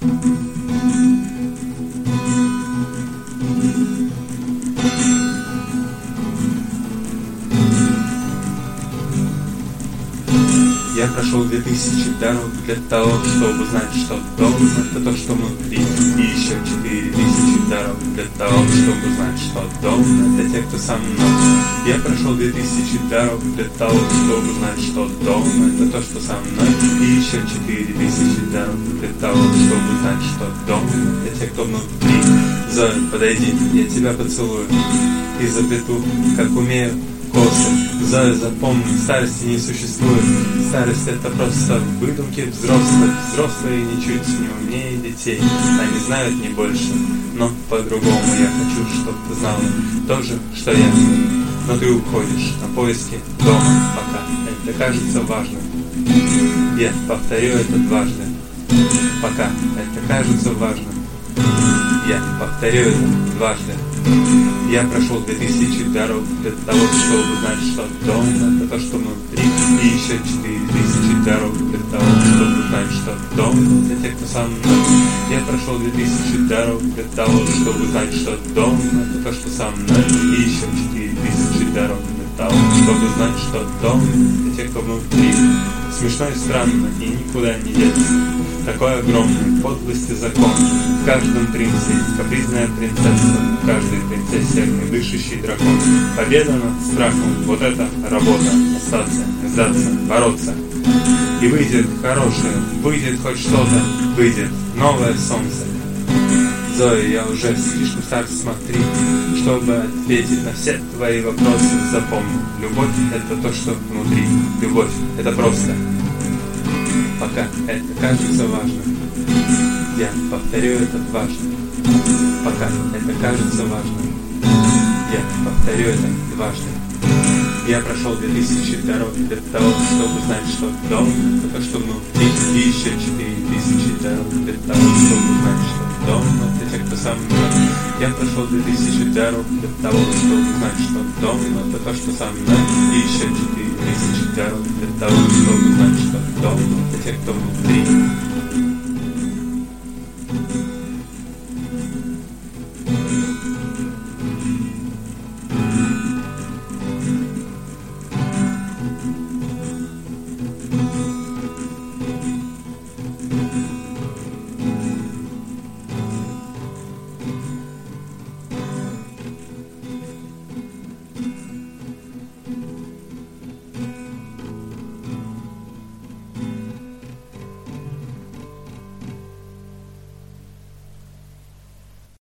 Я прошел 2000 дорог для того, чтобы знать, что дом — это то, что внутри. И еще 4000 дорог для того, чтобы знать, что дом — это те, кто со мной. Я прошел 2000 дорог для того, чтобы знать, что дом — это то, что со мной. И еще 4000 дорог для того, чтобы знать, что дом — это те, кто внутри. Зоя, подойди, я тебя поцелую и заплету, как умею, косы. Зоя, запомни, старости не существует. Старость — это просто выдумки взрослых. Взрослые ничуть не умнее детей. Они знают не больше, но по-другому. Я хочу, чтобы ты знала то же, что я. Но ты уходишь на поиски дома, пока это кажется важным. Я повторю это дважды, пока это кажется важным. Я повторю это дважды. Я прошел 2000 дорог для того, чтобы знать, что дом — это то, что внутри. И еще 4000 дорог для того, чтобы знать, что дом — это те, кто со мной. Я прошел 2000 дорог для того, чтобы знать, что дом — это то, что со мной. И еще 4000 дорог для того, чтобы знать, что дом — это те, кто внутри. Смешно и странно, и никуда не деться. Такой огромный подлости закон. В каждом принце есть капризная принцесса, в каждой принцессе огнедышащий дракон. Победа над страхом, вот это работа. Остаться, сдаться, бороться. И выйдет хорошее, выйдет хоть что-то, выйдет новое солнце. Зоя, я уже слишком стар, смотри, чтобы ответить на все твои вопросы. Запомни, любовь — это то, что внутри. Любовь — это просто. Пока это кажется важным, я повторю это дважды. Пока это кажется важным, я повторю это дважды. Я прошел 2000 дорог для того, чтобы знать, что дом — это то, что внутри. И еще 4000 дорог для того, чтобы знать, что дом — это те, кто со мной. Я прошел 2000 дорог для того, чтобы знать, что дом — это то, что со мной. И еще 4000 дорог для того, чтобы знать, что дом — это те, кто внутри.